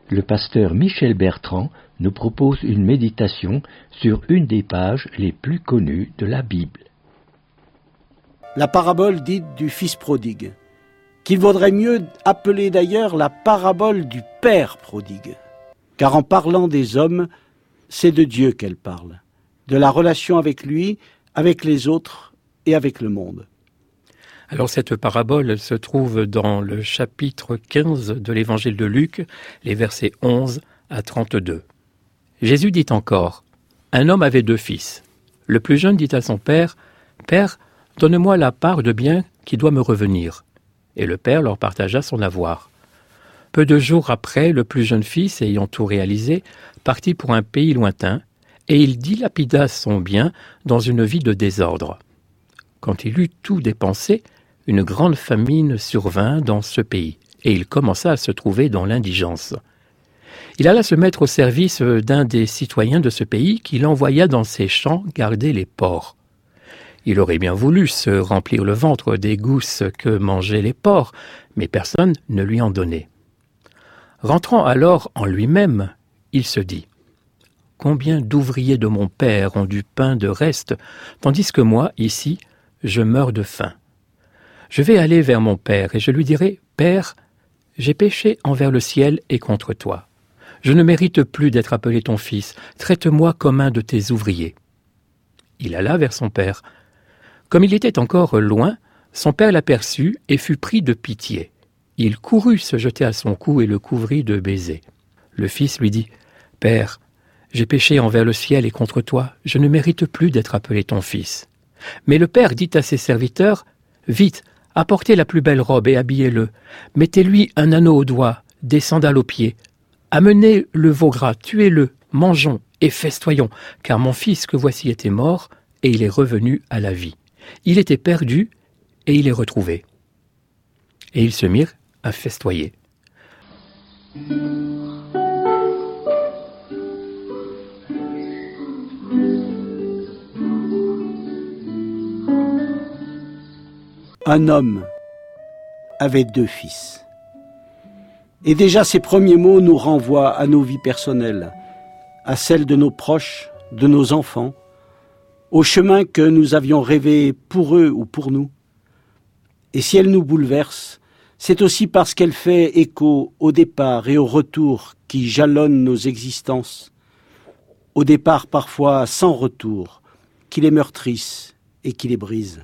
le pasteur Michel Bertrand nous propose une méditation sur une des pages les plus connues de la Bible. La parabole dite du fils prodigue, qu'il vaudrait mieux appeler d'ailleurs la parabole du père prodigue, car en parlant des hommes, c'est de Dieu qu'elle parle, de la relation avec lui, avec les autres et avec le monde. Alors cette parabole, elle se trouve dans le chapitre 15 de l'évangile de Luc, les versets 11 à 32. Jésus dit encore, « Un homme avait 2 fils. Le plus jeune dit à son père, « Père, donne-moi la part de bien qui doit me revenir. » Et le père leur partagea son avoir. Peu de jours après, le plus jeune fils, ayant tout réalisé, partit pour un pays lointain, et il dilapida son bien dans une vie de désordre. Quand il eut tout dépensé, une grande famine survint dans ce pays, et il commença à se trouver dans l'indigence. Il alla se mettre au service d'un des citoyens de ce pays qui l'envoya dans ses champs garder les porcs. Il aurait bien voulu se remplir le ventre des gousses que mangeaient les porcs, mais personne ne lui en donnait. Rentrant alors en lui-même, il se dit « Combien d'ouvriers de mon père ont du pain de reste, tandis que moi, ici, je meurs de faim. Je vais aller vers mon père et je lui dirai « Père, j'ai péché envers le ciel et contre toi. Je ne mérite plus d'être appelé ton fils. Traite-moi comme un de tes ouvriers. » Il alla vers son père. Comme il était encore loin, son père l'aperçut et fut pris de pitié. Il courut se jeter à son cou et le couvrit de baisers. Le fils lui dit « Père, j'ai péché envers le ciel et contre toi. Je ne mérite plus d'être appelé ton fils. » Mais le père dit à ses serviteurs « Vite, apportez la plus belle robe et habillez-le. Mettez-lui un anneau au doigt, des sandales aux pieds. Amenez le veau gras, tuez-le, mangeons et festoyons, car mon fils que voici était mort et il est revenu à la vie. Il était perdu et il est retrouvé. » Et ils se mirent à festoyer. Un homme avait 2 fils. Et déjà ces premiers mots nous renvoient à nos vies personnelles, à celles de nos proches, de nos enfants, au chemin que nous avions rêvé pour eux ou pour nous. Et si elle nous bouleverse, c'est aussi parce qu'elle fait écho au départ et au retour qui jalonnent nos existences, au départ parfois sans retour, qui les meurtrissent et qui les brisent.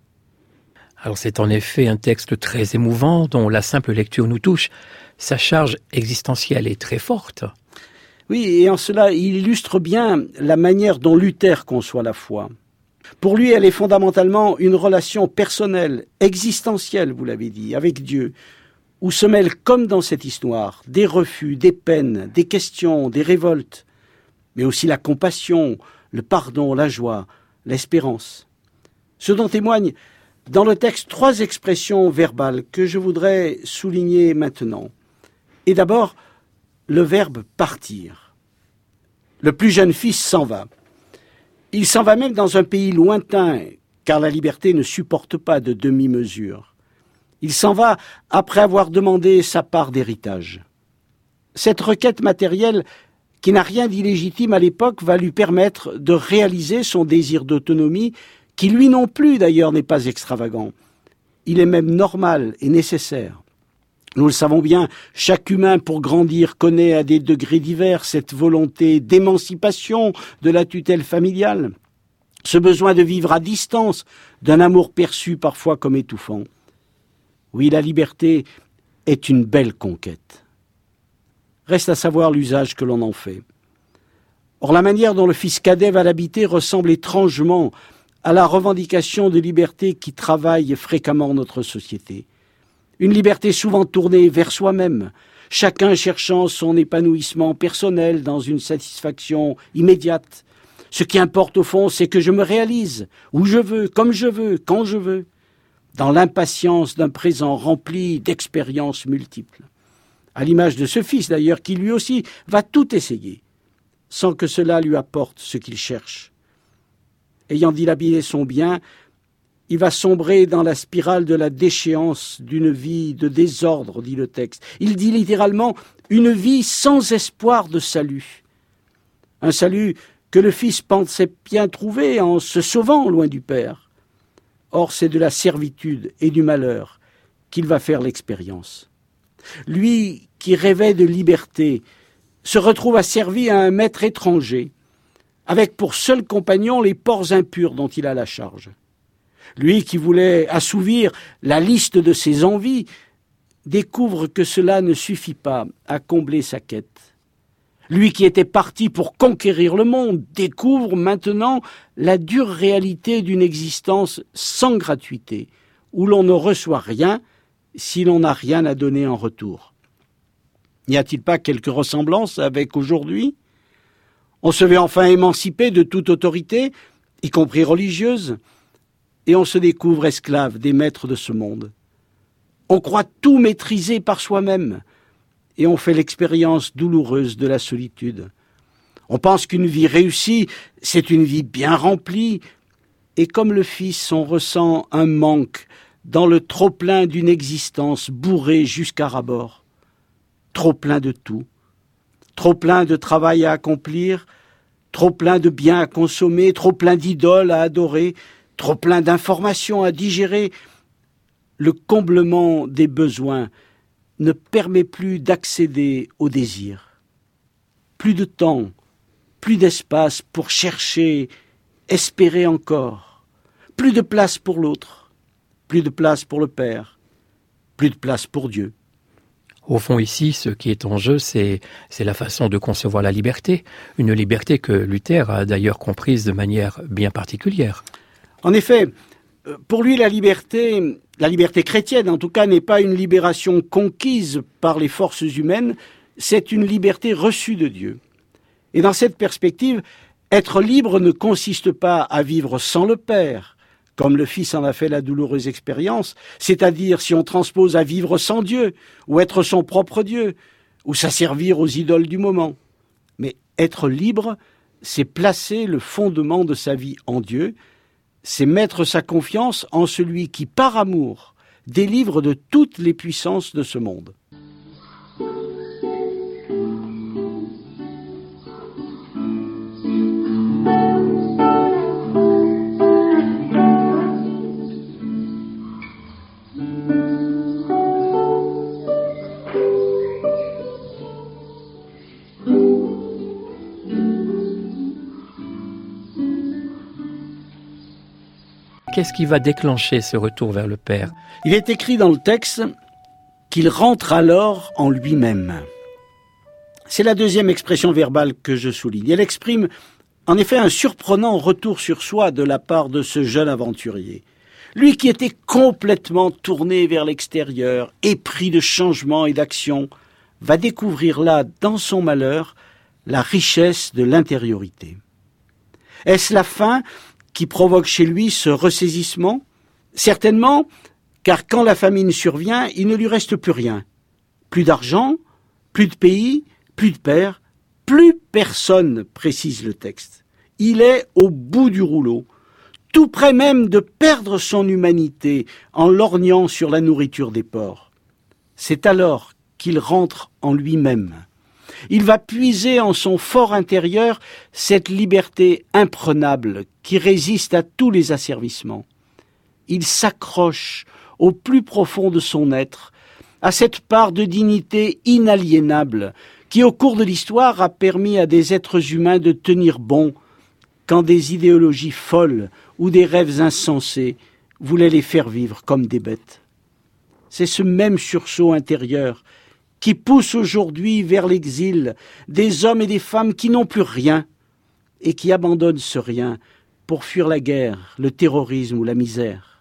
Alors c'est en effet un texte très émouvant dont la simple lecture nous touche. Sa charge existentielle est très forte. Oui, et en cela, il illustre bien la manière dont Luther conçoit la foi. Pour lui, elle est fondamentalement une relation personnelle, existentielle, vous l'avez dit, avec Dieu, où se mêlent, comme dans cette histoire, des refus, des peines, des questions, des révoltes, mais aussi la compassion, le pardon, la joie, l'espérance. Ce dont témoignent dans le texte 3 expressions verbales que je voudrais souligner maintenant. Et d'abord, le verbe « partir ». Le plus jeune fils s'en va. Il s'en va même dans un pays lointain, car la liberté ne supporte pas de demi-mesure. Il s'en va après avoir demandé sa part d'héritage. Cette requête matérielle, qui n'a rien d'illégitime à l'époque, va lui permettre de réaliser son désir d'autonomie, qui lui non plus d'ailleurs n'est pas extravagant. Il est même normal et nécessaire. Nous le savons bien, chaque humain pour grandir connaît à des degrés divers cette volonté d'émancipation de la tutelle familiale, ce besoin de vivre à distance d'un amour perçu parfois comme étouffant. Oui, la liberté est une belle conquête. Reste à savoir l'usage que l'on en fait. Or, la manière dont le fils cadet va l'habiter ressemble étrangement à la revendication de liberté qui travaille fréquemment notre société. Une liberté souvent tournée vers soi-même, chacun cherchant son épanouissement personnel dans une satisfaction immédiate. Ce qui importe au fond, c'est que je me réalise, où je veux, comme je veux, quand je veux, dans l'impatience d'un présent rempli d'expériences multiples. À l'image de ce fils d'ailleurs, qui lui aussi va tout essayer, sans que cela lui apporte ce qu'il cherche. Ayant dilapidé son bien, il va sombrer dans la spirale de la déchéance d'une vie de désordre, dit le texte. Il dit littéralement une vie sans espoir de salut. Un salut que le Fils pensait bien trouver en se sauvant loin du Père. Or, c'est de la servitude et du malheur qu'il va faire l'expérience. Lui qui rêvait de liberté se retrouve asservi à un maître étranger, avec pour seul compagnon les porcs impurs dont il a la charge. Lui qui voulait assouvir la liste de ses envies découvre que cela ne suffit pas à combler sa quête. Lui qui était parti pour conquérir le monde découvre maintenant la dure réalité d'une existence sans gratuité, où l'on ne reçoit rien si l'on n'a rien à donner en retour. N'y a-t-il pas quelques ressemblances avec aujourd'hui ? On se veut enfin émancipé de toute autorité, y compris religieuse, et on se découvre esclave des maîtres de ce monde. On croit tout maîtriser par soi-même, et on fait l'expérience douloureuse de la solitude. On pense qu'une vie réussie, c'est une vie bien remplie, et comme le Fils, on ressent un manque dans le trop-plein d'une existence bourrée jusqu'à ras-bord. Trop plein de tout, trop plein de travail à accomplir, trop plein de biens à consommer, trop plein d'idoles à adorer, trop plein d'informations à digérer. Le comblement des besoins ne permet plus d'accéder au désir. Plus de temps, plus d'espace pour chercher, espérer encore. Plus de place pour l'autre, plus de place pour le Père, plus de place pour Dieu. Au fond, ici, ce qui est en jeu, c'est la façon de concevoir la liberté. Une liberté que Luther a d'ailleurs comprise de manière bien particulière. En effet, pour lui, la liberté chrétienne, en tout cas, n'est pas une libération conquise par les forces humaines, c'est une liberté reçue de Dieu. Et dans cette perspective, être libre ne consiste pas à vivre sans le Père, comme le Fils en a fait la douloureuse expérience, c'est-à-dire si on transpose à vivre sans Dieu, ou être son propre Dieu, ou s'asservir aux idoles du moment. Mais être libre, c'est placer le fondement de sa vie en Dieu, c'est mettre sa confiance en celui qui, par amour, délivre de toutes les puissances de ce monde. Qu'est-ce qui va déclencher ce retour vers le Père ? Il est écrit dans le texte qu'il rentre alors en lui-même. C'est la deuxième expression verbale que je souligne. Elle exprime en effet un surprenant retour sur soi de la part de ce jeune aventurier. Lui qui était complètement tourné vers l'extérieur, épris de changement et d'action, va découvrir là, dans son malheur, la richesse de l'intériorité. Est-ce la faim qui provoque chez lui ce ressaisissement ? Certainement, car quand la famine survient, il ne lui reste plus rien. Plus d'argent, plus de pays, plus de père, plus personne, précise le texte. Il est au bout du rouleau, tout près même de perdre son humanité en lorgnant sur la nourriture des porcs. C'est alors qu'il rentre en lui-même. Il va puiser en son fort intérieur cette liberté imprenable qui résiste à tous les asservissements. Il s'accroche au plus profond de son être, à cette part de dignité inaliénable qui, au cours de l'histoire, a permis à des êtres humains de tenir bon quand des idéologies folles ou des rêves insensés voulaient les faire vivre comme des bêtes. C'est ce même sursaut intérieur qui pousse aujourd'hui vers l'exil des hommes et des femmes qui n'ont plus rien et qui abandonnent ce rien pour fuir la guerre, le terrorisme ou la misère.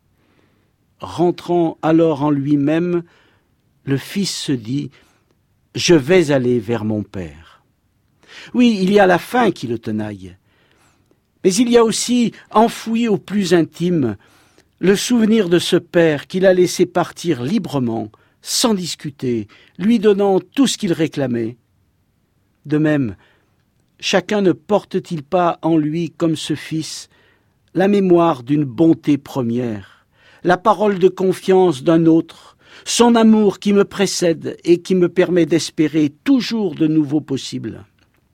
Rentrant alors en lui-même, le Fils se dit « Je vais aller vers mon Père ». Oui, il y a la faim qui le tenaille, mais il y a aussi, enfoui au plus intime, le souvenir de ce Père qu'il a laissé partir librement, sans discuter, lui donnant tout ce qu'il réclamait. De même, chacun ne porte-t-il pas en lui, comme ce Fils, la mémoire d'une bonté première, la parole de confiance d'un autre, son amour qui me précède et qui me permet d'espérer toujours de nouveaux possibles.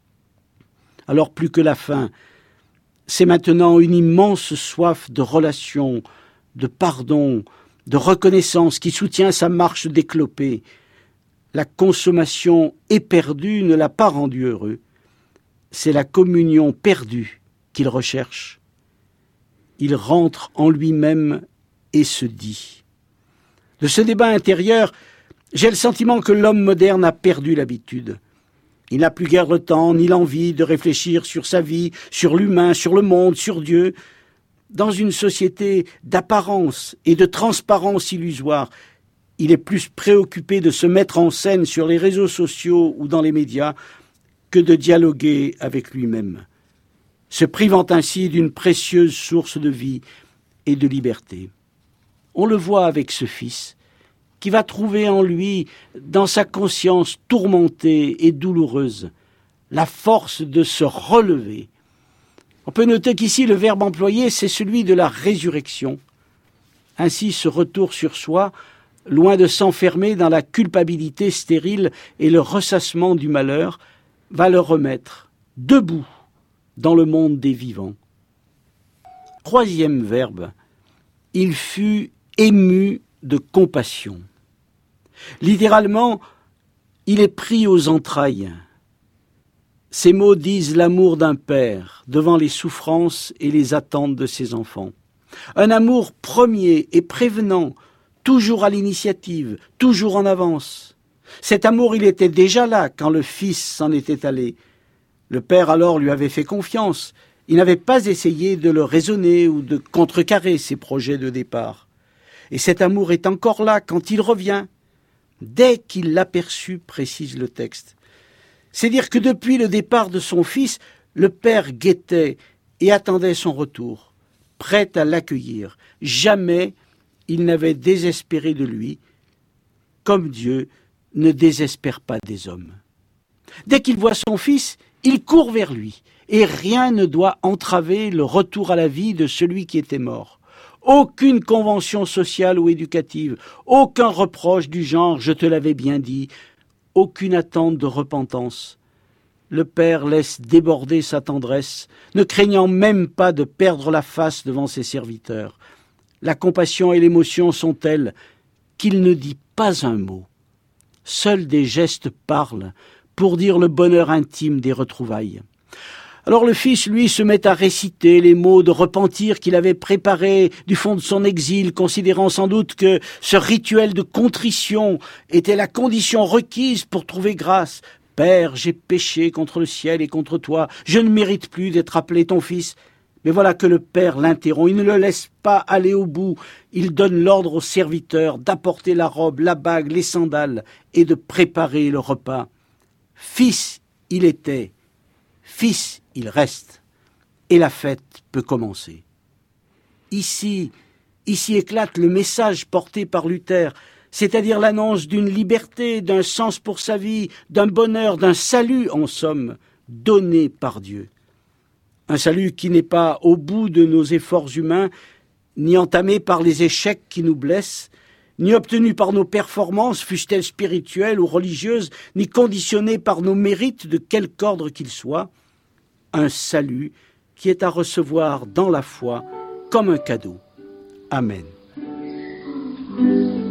Alors plus que la faim, c'est maintenant une immense soif de relation, de pardon, de reconnaissance qui soutient sa marche déclopée. La consommation éperdue ne l'a pas rendu heureux. C'est la communion perdue qu'il recherche. Il rentre en lui-même et se dit. De ce débat intérieur, j'ai le sentiment que l'homme moderne a perdu l'habitude. Il n'a plus guère le temps ni l'envie de réfléchir sur sa vie, sur l'humain, sur le monde, sur Dieu. Dans une société d'apparence et de transparence illusoire, il est plus préoccupé de se mettre en scène sur les réseaux sociaux ou dans les médias que de dialoguer avec lui-même, se privant ainsi d'une précieuse source de vie et de liberté. On le voit avec ce fils, qui va trouver en lui, dans sa conscience tourmentée et douloureuse, la force de se relever. On peut noter qu'ici, le verbe employé, c'est celui de la résurrection. Ainsi, ce retour sur soi, loin de s'enfermer dans la culpabilité stérile et le ressassement du malheur, va le remettre debout dans le monde des vivants. Troisième verbe, il fut ému de compassion. Littéralement, il est pris aux entrailles. Ces mots disent l'amour d'un père devant les souffrances et les attentes de ses enfants. Un amour premier et prévenant, toujours à l'initiative, toujours en avance. Cet amour, il était déjà là quand le fils s'en était allé. Le père alors lui avait fait confiance. Il n'avait pas essayé de le raisonner ou de contrecarrer ses projets de départ. Et cet amour est encore là quand il revient, dès qu'il l'aperçut, précise le texte. C'est dire que depuis le départ de son fils, le père guettait et attendait son retour, prêt à l'accueillir. Jamais il n'avait désespéré de lui, comme Dieu ne désespère pas des hommes. Dès qu'il voit son fils, il court vers lui, et rien ne doit entraver le retour à la vie de celui qui était mort. Aucune convention sociale ou éducative, aucun reproche du genre « je te l'avais bien dit », aucune attente de repentance. Le père laisse déborder sa tendresse, ne craignant même pas de perdre la face devant ses serviteurs. La compassion et l'émotion sont telles qu'il ne dit pas un mot. Seuls des gestes parlent pour dire le bonheur intime des retrouvailles. Alors le fils, lui, se met à réciter les mots de repentir qu'il avait préparés du fond de son exil, considérant sans doute que ce rituel de contrition était la condition requise pour trouver grâce. « Père, j'ai péché contre le ciel et contre toi, je ne mérite plus d'être appelé ton fils. » Mais voilà que le père l'interrompt, il ne le laisse pas aller au bout. Il donne l'ordre aux serviteurs d'apporter la robe, la bague, les sandales et de préparer le repas. Fils il était, fils il reste, et la fête peut commencer. Ici éclate le message porté par Luther, c'est-à-dire l'annonce d'une liberté, d'un sens pour sa vie, d'un bonheur, d'un salut en somme, donné par Dieu. Un salut qui n'est pas au bout de nos efforts humains, ni entamé par les échecs qui nous blessent, ni obtenu par nos performances, fussent-elles spirituelles ou religieuses, ni conditionné par nos mérites de quelque ordre qu'ils soient. Un salut qui est à recevoir dans la foi comme un cadeau. Amen.